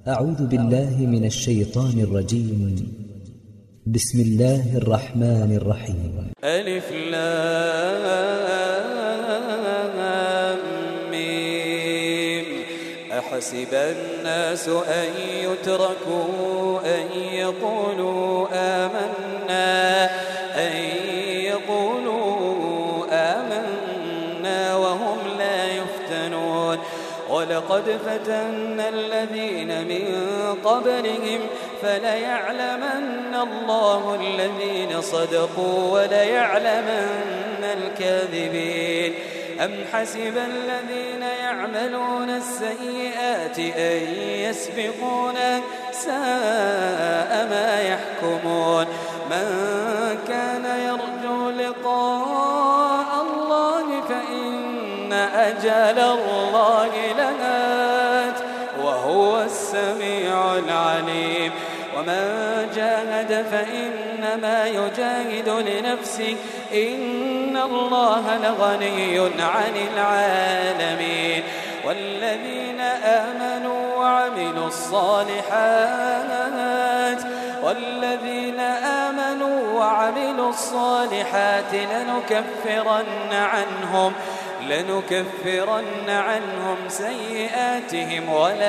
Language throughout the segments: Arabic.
أعوذ بالله من الشيطان الرجيم. بسم الله الرحمن الرحيم. ألف لام ميم. أحسب الناس أن يتركوا أن يقولوا آمنا وهم لا يفتنون. ولقد فتنا الذين من قبلهم فليعلمن الله الذين صدقوا وليعلمن الكاذبين. أم حسب الذين يعملون السيئات أن يسبقونا ساء ما يحكمون. من كان يرجو لقاء الله فإن أجل الله لآت وهو السميع العليم. ومن جاهد فإنما يجاهد لنفسه إن الله لغني عن العالمين. والذين آمنوا وعملوا الصالحات لنكفرن عنهم سيئاتهم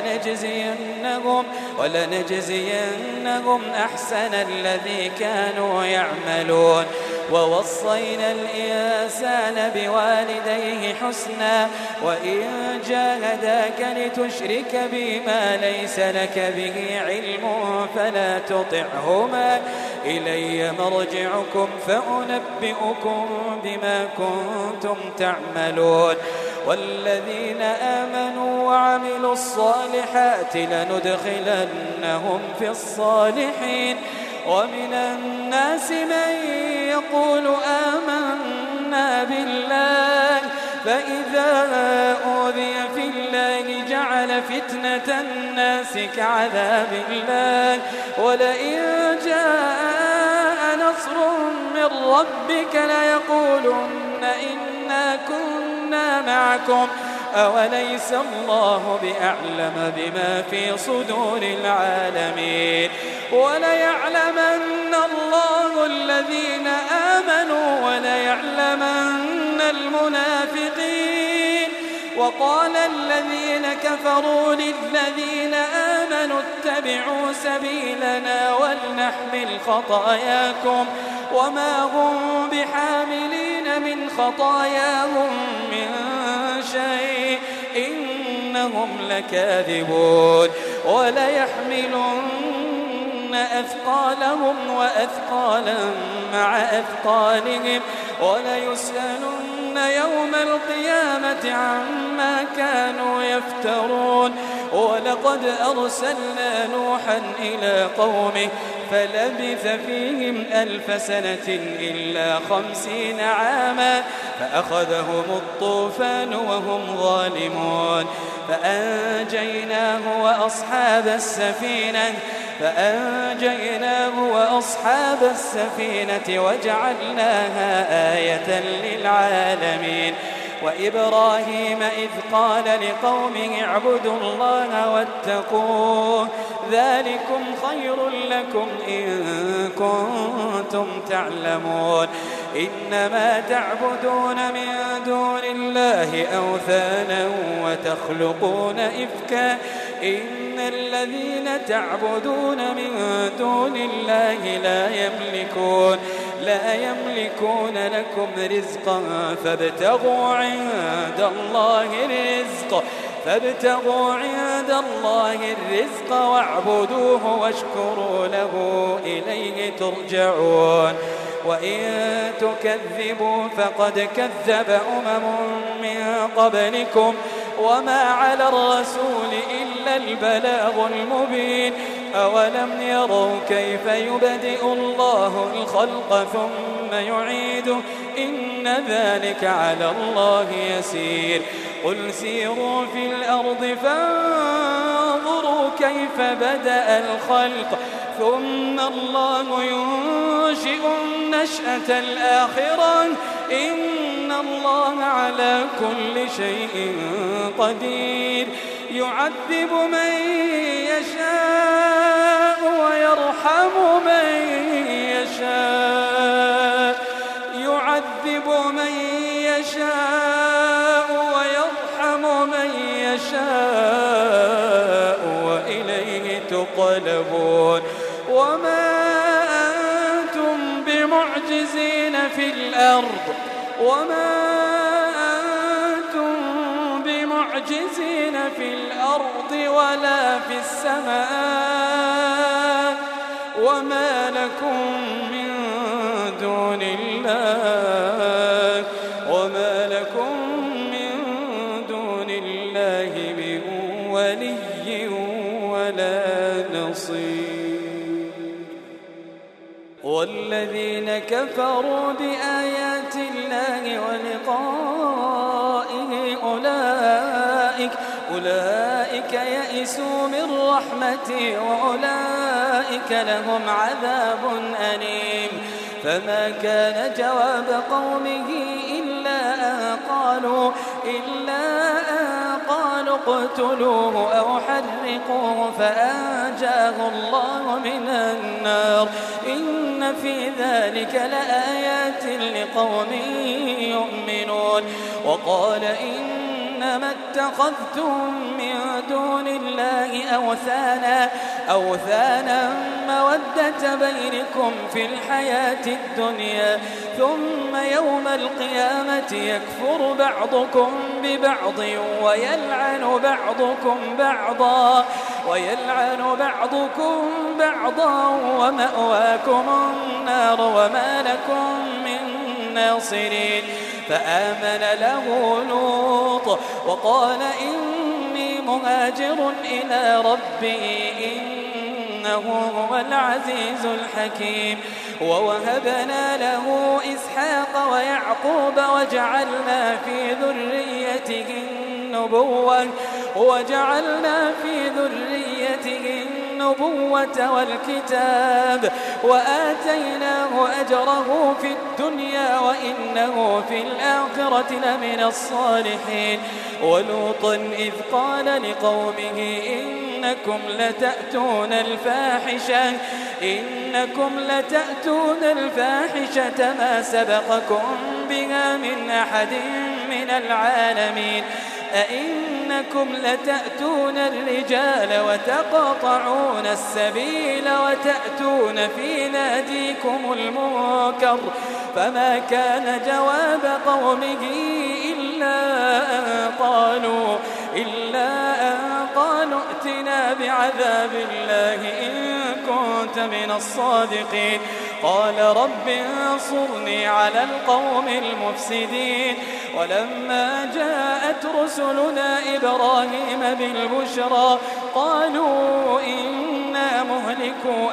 ولنجزينهم أحسن الذي كانوا يعملون. ووصينا الإنسان بوالديه حسنا وإن جاهداك لتشرك بي ما ليس لك به علم فلا تطعهما إلي مرجعكم فأنبئكم بما كنتم تعملون. والذين آمنوا وعملوا الصالحات لندخلنهم في الصالحين. ومن الناس من يقول آمنا بالله فإذا أوذي في الله جعل فتنة الناس كعذاب الله. ولئن جاء نصر من ربك ليقولن إنا كنا معكم أوليس الله بأعلم بما في صدور العالمين. وليعلمن الله الذين آمنوا وليعلمن المنافقين. وقال الذين كفروا للذين آمنوا اتبعوا سبيلنا ولنحمل خطاياكم وما هم بحاملين من خطاياهم من شيء إنهم لكاذبون. وليحملن أثقالهم وأثقالا مع أثقالهم وليسألن يوم القيامة عما كانوا يفترون. ولقد أرسلنا نوحا إلى قومه فلبث فيهم 1000 سنة إلا 50 عاما فأخذهم الطوفان وهم ظالمون. فأنجيناه وأصحاب السفينة وجعلناها آية للعالمين. وإبراهيم إذ قال لقومه اعبدوا الله واتقوه ذلكم خير لكم إن كنتم تعلمون. إنما تعبدون من دون الله أوثانا وتخلقون إفكا إن الذين تعبدون من دون الله لا يملكون لكم رزقا فابتغوا عند الله الرزق واعبدوه واشكروا له إليه ترجعون. وإن تكذبوا فقد كذب من قبلكم وما على الرسول إلا البلاغ المبين. أولم يروا كيف يبدئ الله الخلق ثم يعيده إن ذلك على الله يسير. قل سيروا في الأرض فانظروا كيف بدأ الخلق ثم الله ينشئ النشأة الآخرة إن الله على كل شيء قدير. يعذب من يشاء تقلبون وما أنتم بمعجزين في الأرض ولا في السماء وما لكم من دون الله من ولي ولا نصير. والذين كفروا بآيات الله ولقائه أولئك يئسوا من رحمتي وأولئك لهم عذاب أليم. فما كان جواب قومه إلا أن قالوا اقتلوه أو حرقوه فأنجاه الله من النار. إن في ذلك لآيات لقوم يؤمنون. وقال إنما اتخذتم من دون الله أوثانا مودة بينكم في الحياة الدنيا ثم يوم القيامة يكفر بعضكم ببعض ويلعن بعضكم بعضا ومأواكم النار وما لكم من ناصرين. فآمن له لوط وقال إني مهاجر إلى ربي إنه هو العزيز الحكيم. ووهبنا له إسحاق ويعقوب وجعلنا في ذريته النبوة والكتاب وآتيناه أجره في الدنيا وإنه في الآخرة لمن الصالحين. ولوطا إذ قال لقومه إنكم لتأتون الفاحشة ما سبقكم بها من أحد من العالمين. أئنكم لتأتون الرجال وتقطعون السبيل وتأتون في ناديكم المنكر. فما كان جواب قومه إلا أن قالوا ائتنا بعذاب الله إن كنت من الصادقين. قال رب انصرني على القوم المفسدين. ولما جاءت رسلنا إبراهيم بالبشرى قالوا إنا مهلكو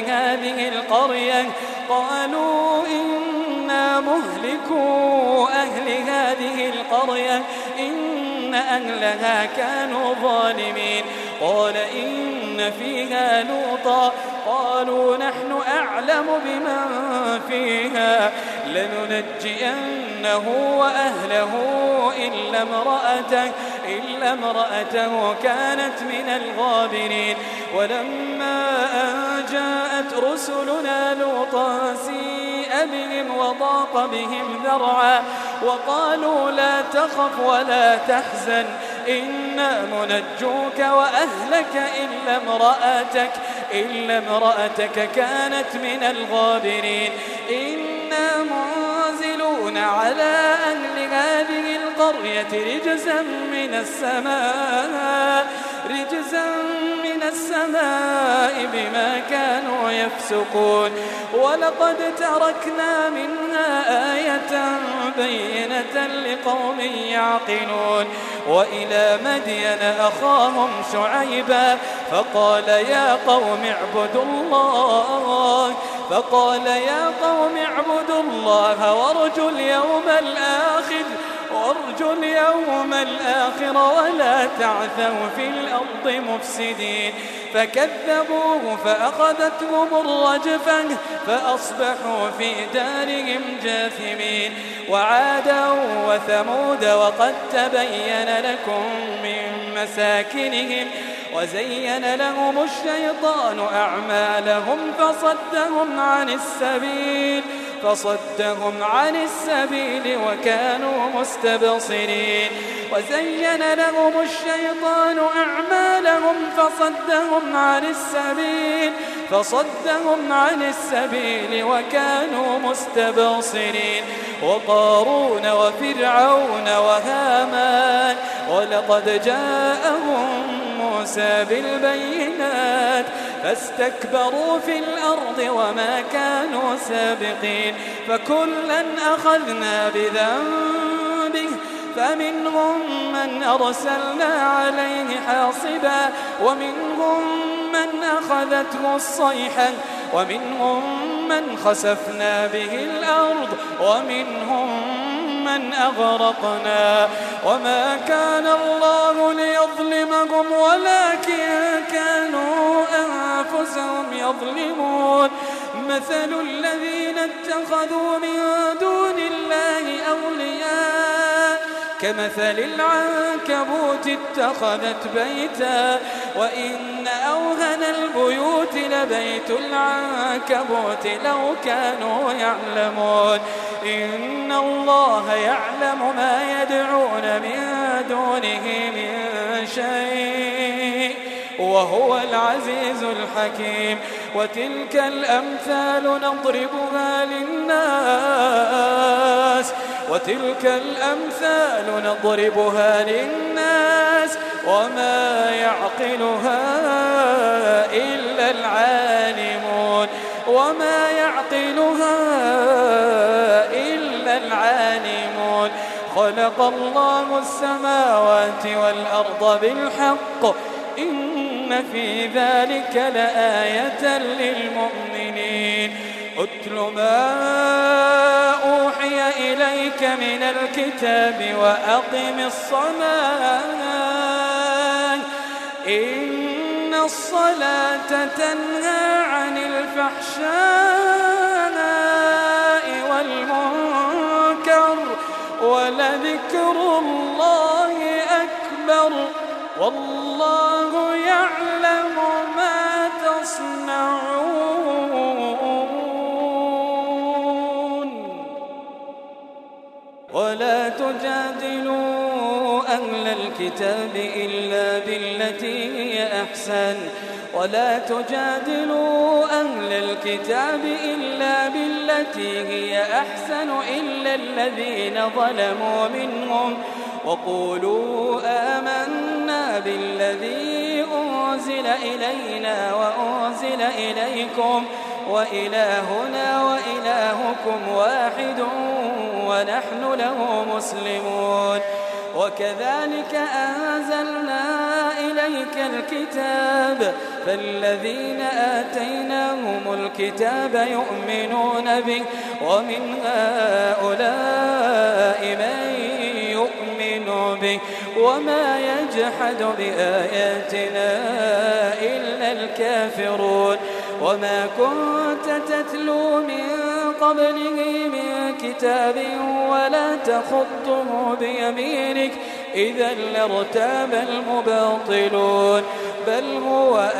أهل هذه القرية إن أهلها كانوا ظالمين. قال إن فيها لوطا قالوا نحن أعلم بمن فيها لننجينه وأهله إلا امرأته كانت من الغابرين. ولما أن جاءت رسلنا لوطا سيء بهم وضاق بهم ذرعا وقالوا لا تخف ولا تحزن إنا منجوك وأهلك إلا امرأتك كانت من الغابرين. إنا منزلون على أهل هذه القرية رجزا من السماء بما كانوا يفسقون. ولقد تركنا منها آية بينة لقوم يعقلون. وإلى مدين أخاهم شعيبا فقال يا قوم اعبدوا الله وارجوا اليوم الآخر ولا تعثوا في الأرض مفسدين. فكذبوه فأخذتهم الرجفة فأصبحوا في دارهم جاثمين. وعادا وثمود وقد تبين لكم من مساكنهم وزين لهم الشيطان أعمالهم فصدهم عن السبيل فصدهم عن السبيل وكانوا مستبصرين وزين لهم الشيطان أعمالهم فصدهم عن السبيل وكانوا مستبصرين وقارون وفرعون وهامان ولقد جاءهم موسى بالبينات فاستكبروا في الأرض وما كانوا سابقين فكلا أخذنا بذنبه فمنهم من أرسلنا عليه حاصبا ومنهم من أخذته الصيحة ومنهم من خسفنا به الأرض ومنهم من أغرقنا وما كان الله ليظلمهم ولكن كانوا أنفسهم يظلمون مثل الذين اتخذوا من دون الله أولياء كمثل العنكبوت اتخذت بيتا وإن أوهن البيوت لبيت العنكبوت لو كانوا يعلمون إن الله يعلم ما يدعون من دونه من شيء وهو العزيز الحكيم وتلك الأمثال نضربها للناس وما يعقلها إلا العالمون خلق الله السماوات والأرض بالحق إن في ذلك لآية للمؤمنين أتل ما أوحي إليك من الكتاب وأقم الصلاة إن الصلاة تنهى عن الفحشاء والمنكر ولذكر الله أكبر والله يعلم ما تصنعون ولا تجادلوا أهل الكتاب إلا بالتي هي أحسن إلا الذين ظلموا منهم وقولوا آمنا بالذي أنزل إلينا وأنزل إليكم وإلهنا وإلهكم واحد ونحن له مسلمون وكذلك أنزلنا إليك الكتاب فالذين آتيناهم الكتاب يؤمنون به ومن هؤلاء من يؤمن به وما يجحد بآياتنا إلا الكافرون وما كنت تتلو من قبله من كتاب ولا تخطه بيمينك إذا لارتاب المبطلون بل هو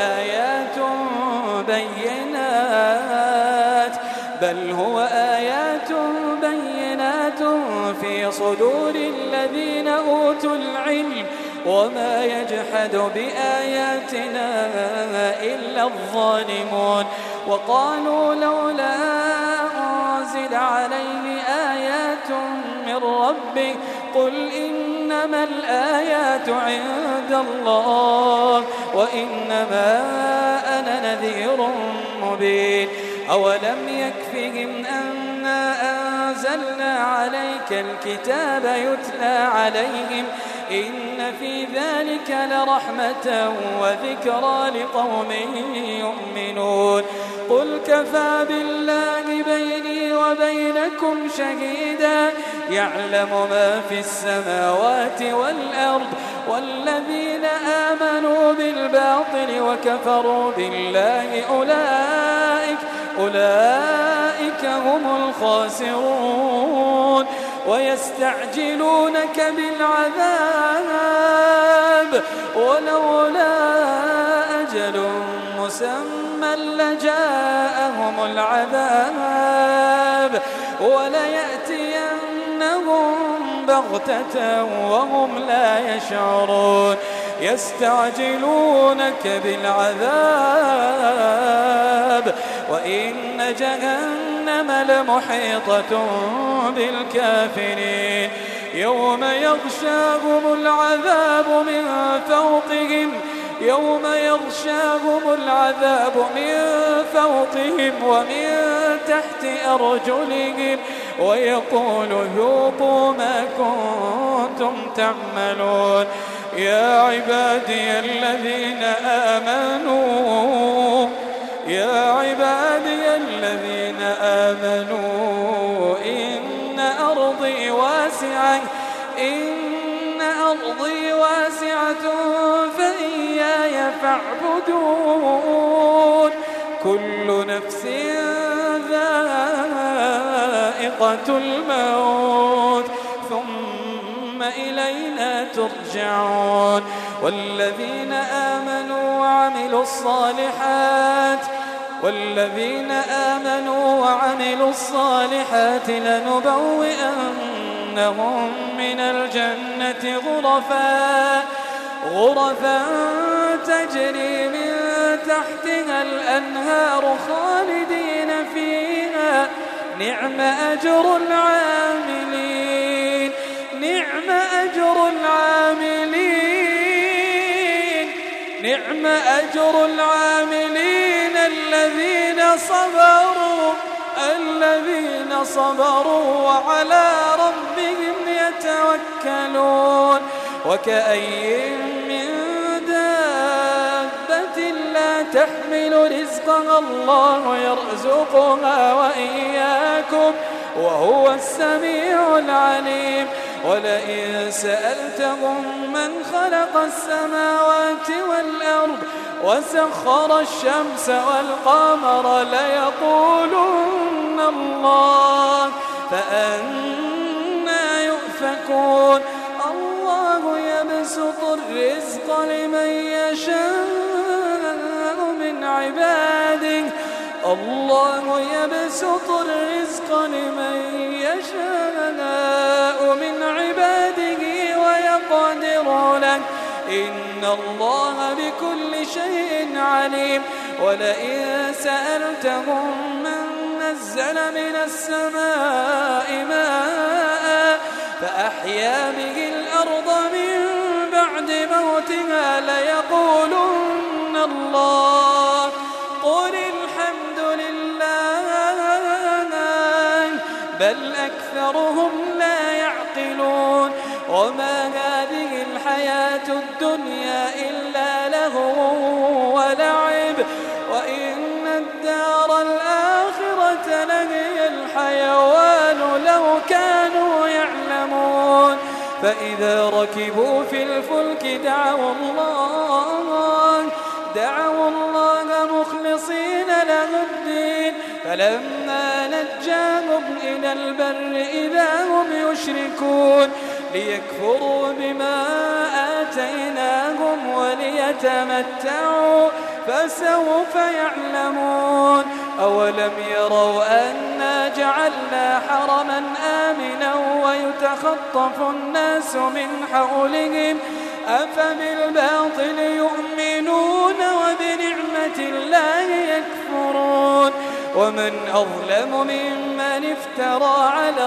آيات بينات في صدور الذين أوتوا العلم وما يجحد بآياتنا إلا الظالمون وقالوا لولا أنزل عليه آيات من ربه قل إنما الآيات عند الله وإنما أنا نذير مبين أولم يكفهم أنا أنزلنا عليك الكتاب يتلى عليهم إن في ذلك لرحمة وذكرى لقوم يؤمنون قل كفى بالله بيني وبينكم شهيدا يعلم ما في السماوات والأرض والذين آمنوا بالباطل وكفروا بالله أولئك هم الخاسرون ويستعجلونك بالعذاب ولولا أجل مسمى لجاءهم العذاب وليأتينهم بغتة وهم لا يشعرون يستعجلونك بالعذاب وإن جهنم لمحيطة بالكافرين يوم يغشاهم العذاب من فوقهم ومن تحت أرجلهم ويقول ذوقوا ما كنتم تعملون يا عبادي الذين آمنوا إن أرضي واسعة فإياي فاعبدون كل نفس ذائقة الموت ثم إلينا ترجعون والذين آمنوا وعملوا الصالحات لنبوئنهم من الجنة غرفا تجري من تحتها الأنهار خالدين فيها نعم أجر العاملين الذين صبروا وعلى ربهم يتوكلون وكأي من دابة لا تحمل رزقها الله يرزقها وإياكم وهو السميع العليم ولئن سألتهم من خلق السماوات والأرض وسخر الشمس والقمر ليقولن الله فأنى يؤفكون الله يبسط الرزق لمن يشاء من عباده ويقدر له إن الله بكل شيء عليم ولئن سألتهم من نزل من السماء ماء فأحيا به الأرض من بعد موتها ليقولن الله قل الحمد لله بل أكثرهم لا يعقلون وما هذه الحياة الدنيا إلا لهو ولعب وإن الدار الآخرة لهي الحيوان لو كانوا يعلمون فإذا ركبوا في الفلك دعوا الله مخلصين له الدين فلما نجاهم إلى البر إذا هم يشركون ليكفروا بما آتيناهم وليتمتعوا فسوف يعلمون أولم يروا أنا جعلنا حرما آمنا ويتخطف الناس من حولهم أفبالباطل يؤمنون وبنعمة الله يكفرون ومن أظلم ممن افترى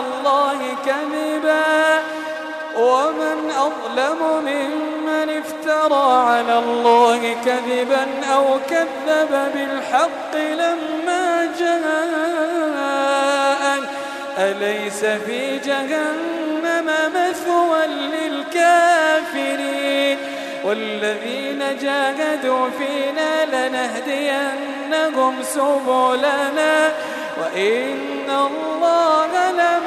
على الله كذبا أو كذب بالحق لما جاءه أليس في جهنم مثوى للكافرين والذين جاهدوا فينا لنهدينهم سبلنا وإن الله